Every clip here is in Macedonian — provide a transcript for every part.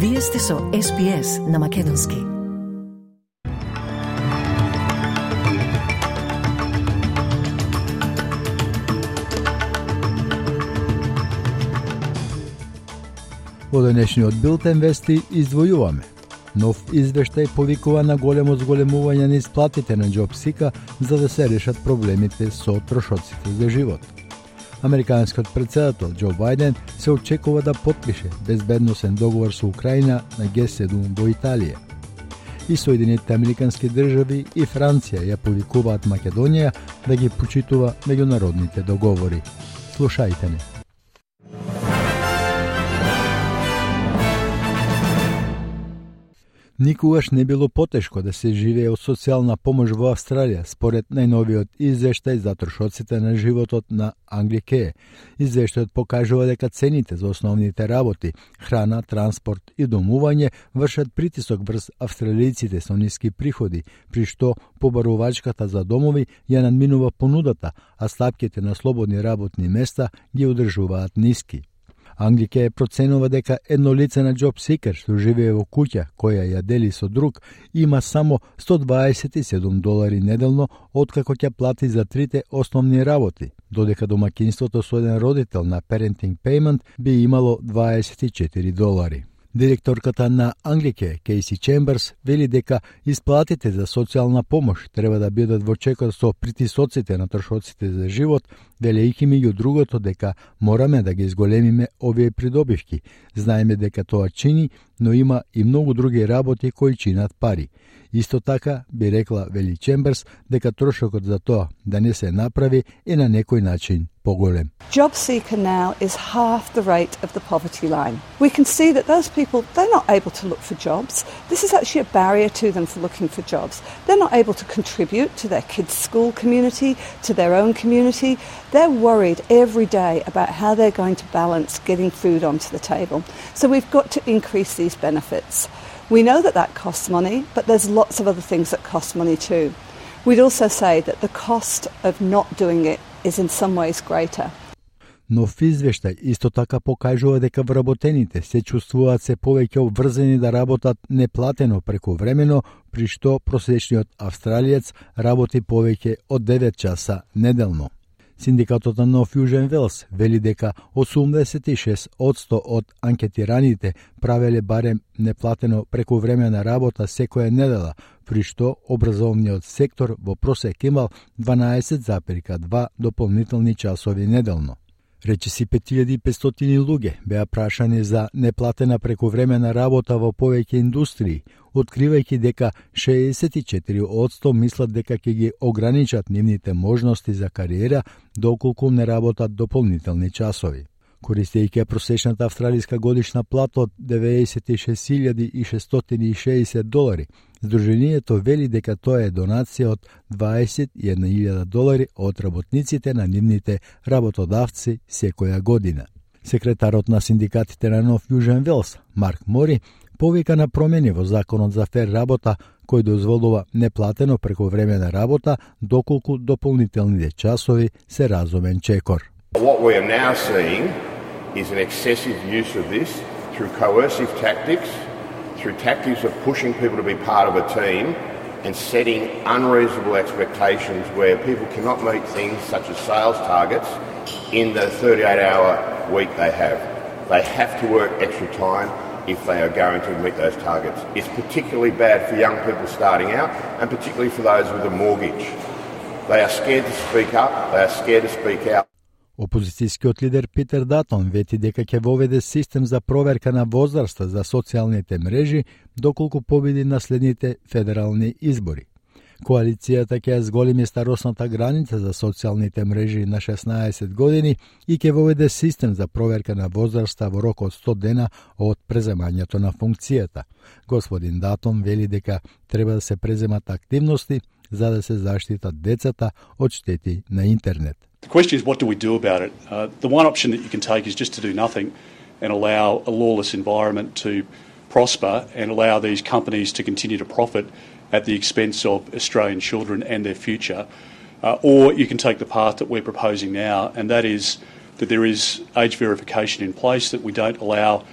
Вие сте со SPS на Македонски. Во денешниот билтен вести издвојуваме. Нов извештај повикува на големо зголемување на исплатите на JobSeeker за да се решат проблемите со трошоците за живот. Американскиот председател Џо Бајден се очекува да потпише безбедносен договор со Украина на Г7 во Италија. И Соединетите Американски држави и Франција ја повикуваат Македонија да ги почитува меѓународните договори. Слушајте не. Никогаш не било потешко да се живее од социјална помош во Австралија, според најновиот извештај за трошоците на животот на Англикеј. Извештајот покажува дека цените за основните работи, храна, транспорт и домување вршат притисок врз австралијците со ниски приходи, при што побарувачката за домови ја надминува понудата, а стапките на слободни работни места ги одржуваат ниски. Англикеј проценува дека едно лице на JobSeeker што живее во куќа која ја дели со друг има само $127 неделно откако ќе плати за трите основни работи, додека домаќинството со еден родител на Parenting Payment би имало $24. Директорката на Англикеј, Кейси Чемберс, вели дека исплатите за социјална помош треба да бидат во чекор со притисоците на трошоците за живот, велејќи меѓу другото дека мораме да ги зголемиме овие придобивки. Знаеме дека тоа чини, но има и многу други работи кои чинат пари. Исто така би рекла, вели Чемберс, дека трошокот за тоа да не се направи е на некој начин поголем. JobSeeker now is half the rate of the poverty line. We can see that those people, they're not able to look for jobs. This is actually a barrier to them for looking for jobs. They're not able to contribute to their kids' school community, to their own community. They're worried every day about how they're going to balance getting food onto the table. So we've got to increase these benefits. We know that that costs money, but there's lots of other things that cost money too. We'd also say that the cost of not doing it is in some ways greater. Нов извештај исто така покажува дека вработените се чувствуваат се повеќе обврзани да работат неплатено прековремено, при што просечниот австралиец работи повеќе од 9 часа неделно. Синдикатот на Нов Јужен Велс вели дека 86% од анкетираните правеле барем неплатено прековремена работа секоја недела, при што образовниот сектор во просек имал 12,2 дополнителни часови неделно. Речиси 5500 луѓе беа прашани за неплатена прековремена работа во повеќе индустрии, откривајќи дека 64% мислат дека ќе ги ограничат нивните можности за кариера доколку не работат дополнителни часови. Користејќи просечната австралиска годишна плата од $96,660, Сдруженијето вели дека тоа е донација од $21,000 од работниците на нивните работодавци секоја година. Секретарот на синдикатите на Нов Јужен Велс, Марк Мори, повика на промени во законот за фер работа кој дозволува неплатено прековремена работа доколку дополнителните часови се разумен чекор. What we are now seeing is an excessive use of this through coercive tactics, through tactics of pushing people to be part of a team and setting unreasonable expectations where people cannot meet things such as sales targets in the 38-hour week they have. They have to work extra time if they are going to meet those targets. It's particularly bad for young people starting out and particularly for those with a mortgage. They are scared to speak up, they are scared to speak out. Опозицијскиот лидер Питер Датон вети дека ќе воведе систем за проверка на возраста за социјалните мрежи доколку победи на следните федерални избори. Коалицијата ќе зголеми старосната граница за социјалните мрежи на 16 години и ќе воведе систем за проверка на возраста во рок од 100 дена од преземањето на функцијата. Господин Датон вели дека треба да се преземат активности за да се заштитат децата од штети на интернет. The question is, what do we do about it? The one option that you can take is just to do nothing and allow a lawless environment to prosper and allow these companies to continue to profit at the expense of Australian children and their future. Or you can take the path that we're proposing now, and that is that there is age verification in place, that we don't allow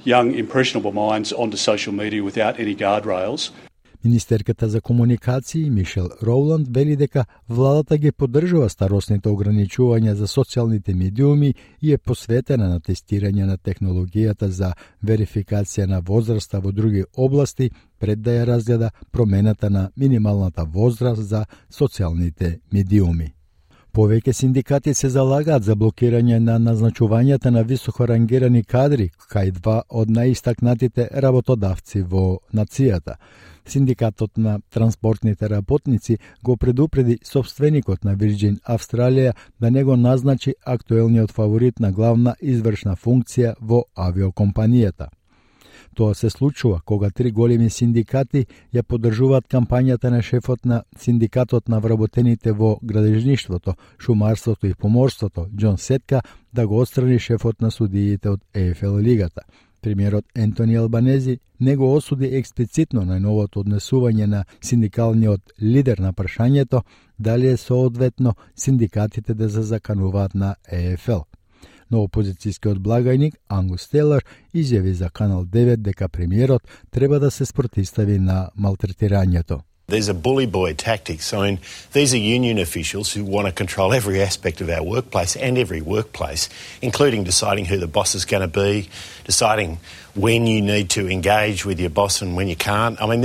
young, impressionable minds onto social media without any guardrails. Министерката за комуникации Мишел Роуланд вели дека владата ги поддржува старосните ограничувања за социјалните медиуми и е посветена на тестирање на технологијата за верификација на возраста во други области пред да ја разгледа промената на минималната возраст за социјалните медиуми. Повеќе синдикати се залагаат за блокирање на назначувањата на високо рангирани кадри кај два од најистакнатите работодавци во нацијата. Синдикатот на транспортните работници го предупреди собственикот на Virgin Австралија да не го назначи актуелниот фаворит на главна извршна функција во авиокомпанијата. Тоа се случува кога три големи синдикати ја поддржуваат кампањата на шефот на синдикатот на вработените во градежништвото, шумарството и поморството, Џон Сетка, да го отстрани шефот на судиите од ЕФЛ лигата. Премиерот Ентони Албанези не го осуди експлицитно најновото однесување на синдикалниот лидер на прашањето дали е соодветно синдикатите да се закануваат на ЕФЛ. Но опозицијскиот благајник Ангус Тейлор изјави за Канал 9 дека премиерот треба да се спротивстави на малтретирањето. These are bully boy tactics. I mean, these are union officials who want to control every aspect of our workplace and every workplace, including deciding who the boss is going to be, deciding when you need to engage with your boss and when you can't. I mean,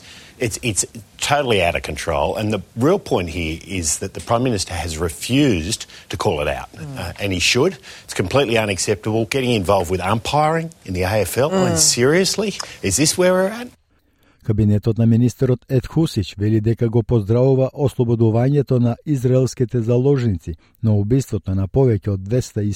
it's totally out of control. And the real point here is that the Prime Minister has refused to call it out, and he should. It's completely unacceptable. Getting involved with umpiring in the AFL. I mean, seriously? Is this where we're at? Кабинетот на министерот Ед Хусич вели дека го поздравува ослободувањето на израелските заложници, но убиството на повеќе од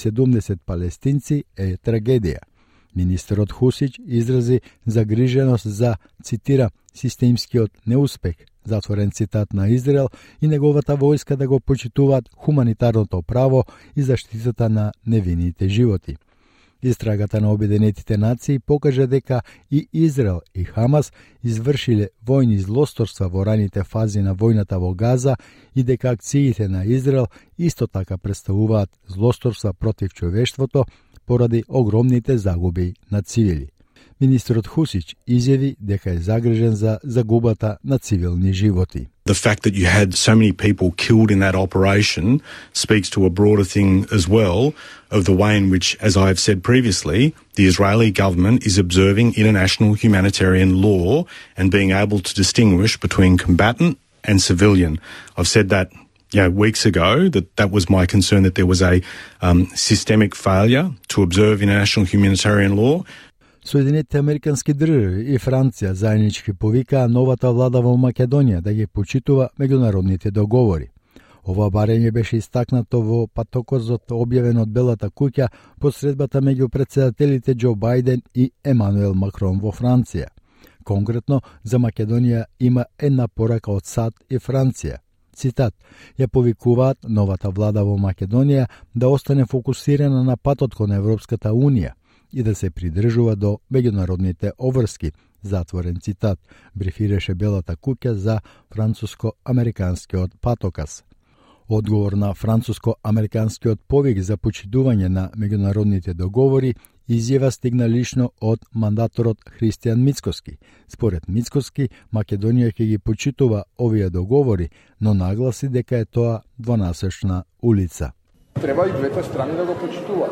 270 палестинци е трагедија. Министерот Хусич изрази загриженост за, цитира, системскиот неуспех, затворен цитат на Израел, и неговата војска да го почитуваат хуманитарното право и заштитата на невините животи. Истрагата на Обединетите нации покажа дека и Израел и Хамас извршиле војни злосторства во раните фази на војната во Газа и дека акциите на Израел исто така представуваат злосторства против човештвото поради огромните загуби на цивили. Министерот Хусич изјави дека е загрижен за загубата на цивилни животи. The fact that you had so many people killed in that operation speaks to a broader thing as well of the way in which, as I have said previously, the Israeli government is observing international humanitarian law and being able to distinguish between combatant and civilian. I've said that weeks ago, that was my concern, that there was a systemic failure to observe international humanitarian law. Соединетите Американски држави и Франција заеднички повикаа новата влада во Македонија да ги почитува меѓународните договори. Ова барање беше истакнато во патокозот објавен од Белата куќа по средбата меѓу претседателите Џо Бајден и Емануел Макрон во Франција. Конкретно, за Македонија има една порака од САД и Франција. Цитат, ја повикуваат новата влада во Македонија да остане фокусирана на патот кон Европската Унија и да се придржува до меѓународните обврски, затворен цитат, брифираше Белата куќа за француско-американскиот патоказ. Одговор на француско-американскиот повик за почитување на меѓународните договори изјава стигна лично од мандаторот Христијан Мицкоски. Според Мицкоски, Македонија ќе ги почитува овие договори, но нагласи дека е тоа двонасечна улица. Треба и двете страни да го почитуваат.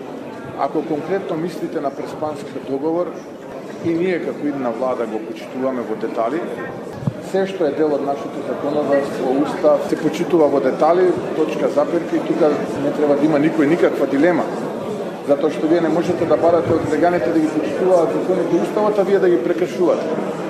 Ако конкретно мислите на Преспанскиот договор, и ние како идна влада го почитуваме во детали, се што е дел од нашето законодавство, устав, се почитува во детали, точка заперка, и тука не треба да има никој никаква дилема. Затоа што вие не можете да барате од граѓаните да ги почитуваат законите и уставот, а вие да ги прекршувате.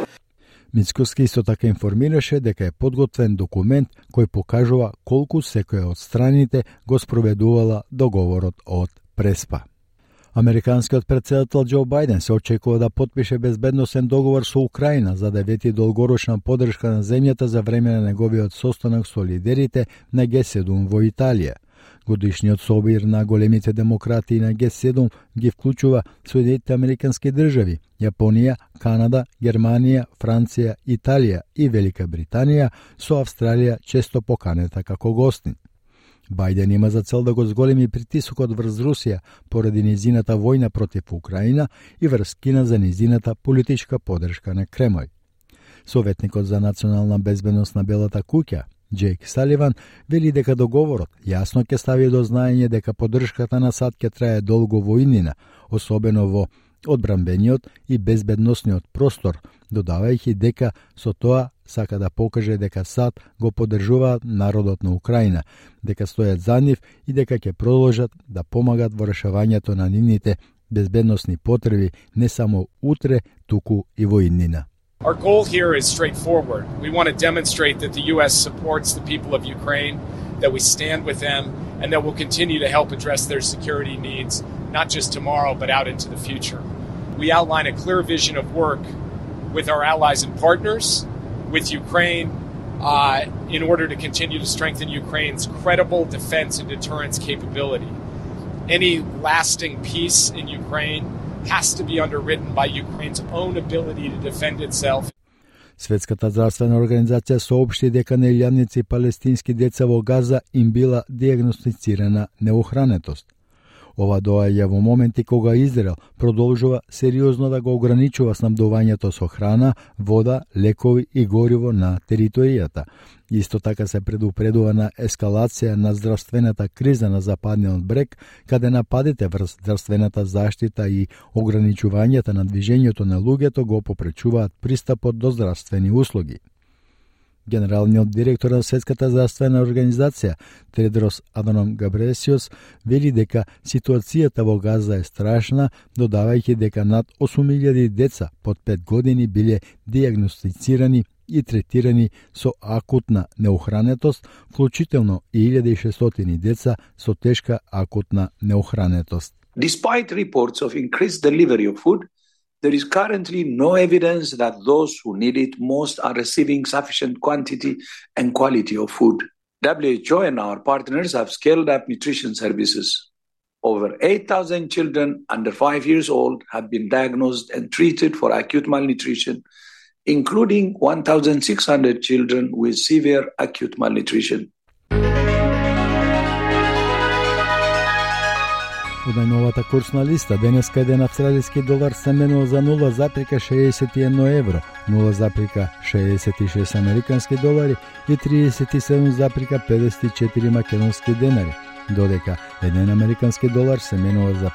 Мицкоски исто така информираше дека е подготвен документ кој покажува колку секоја од страните го спроведувала договорот од Преспа. Американскиот претседател Џо Бајден се очекува да потпише безбедносен договор со Украина за да вети долгорочна поддршка на земјата за време на неговиот состанок со лидерите на Г7 во Италија. Годишниот собир на големите демократии на Г7 ги вклучува Соединетите Американски држави, Јапонија, Канада, Германија, Франција, Италија и Велика Британија, со Австралија често поканета како гостин. Бајден има за цел да го зголеми притисокот врз Русија поради низината војна против Украина и врз Кина за низината политичка поддршка на Кремљ. Советникот за национална безбедност на Белата куќа, Джейк Саливан, вели дека договорот јасно ќе стави до знаење дека поддршката на САД ќе трае долго во иднина, особено во одбранбениот и безбедносниот простор, додавајќи дека со тоа сака да покаже дека САД го поддржуваат народот на Украина, дека стојат за нив и дека ќе продолжат да помагат во решавањето на нивните безбедносни потреби не само утре, туку и во иднина. Our goal here is straightforward. We want to demonstrate that the U.S. supports the people of Ukraine, that we stand with them, and that we'll continue to help address their security needs, not just tomorrow, but out into the future. We outline a clear vision of work with our allies and partners, with Ukraine, in order to continue to strengthen Ukraine's credible defense and deterrence capability. Any lasting peace in Ukraine has to be underwritten by Ukraine's own ability to defend itself. Светската здравствена организација соопшти дека на илјадници палестински деца во Газа им била дијагностицирана неохранетост. Ова доаѓа во моменти кога Израел продолжува сериозно да го ограничува снабдувањето со храна, вода, лекови и гориво на територијата. Исто така се предупредува на ескалација на здравствената криза на Западниот брег, каде нападите врз здравствената заштита и ограничувањата на движењето на луѓето го попречуваат пристапот до здравствени услуги. Генералниот директор на Светската здравствена организација, Тедрос Аданом Гебрејесиус, вели дека ситуацијата во Газа е страшна, додавајќи дека над 8.000 деца под 5 години биле дијагностицирани и третирани со акутна неохранетост, вклучително и 1.600 деца со тешка акутна неохранетост. Despite reports of increased delivery of food, there is currently no evidence that those who need it most are receiving sufficient quantity and quality of food. WHO and our partners have scaled up nutrition services. Over 8,000 children under 5 years old have been diagnosed and treated for acute malnutrition, including 1,600 children with severe acute malnutrition. Од најновата курсна листа, денеска еден австралиски долар се менува за 0,61 евро, 0,66 американски долари и 37,54 македонски денари, додека еден американски долар се менува за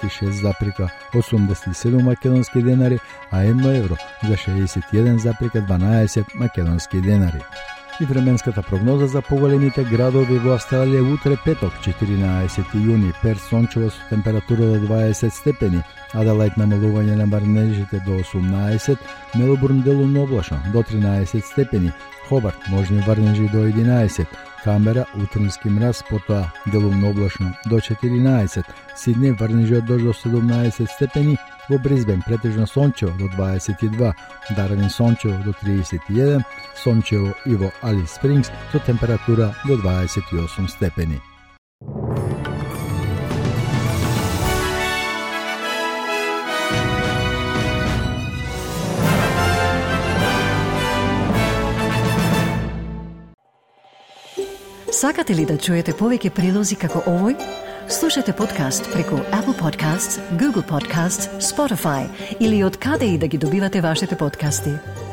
56,87 македонски денари, а 1 евро за 61,12 македонски денари. И временската прогноза за поголемите градови во Австралија утре петок, 14 јуни, Перт сончево со температура до 20 степени, Аделајд намалување на врнежите до 18, Мелбурн делумно облачно до 13 степени, Хобарт можни врнежи до 11, Камбера утрински мраз, потоа делумно облачно до 14, Сиднеј врнежи од дожд до 17 степени, во Бризбен претежно сончево до 22, Дарвин сончево до 31, сончево и во Алис Спрингс со температура до 28 степени. Сакате ли да чуете повеќе прилози како овој? Слушате подкаст преку Apple Podcasts, Google Podcasts, Spotify или од каде и да ги добивате вашите подкасти.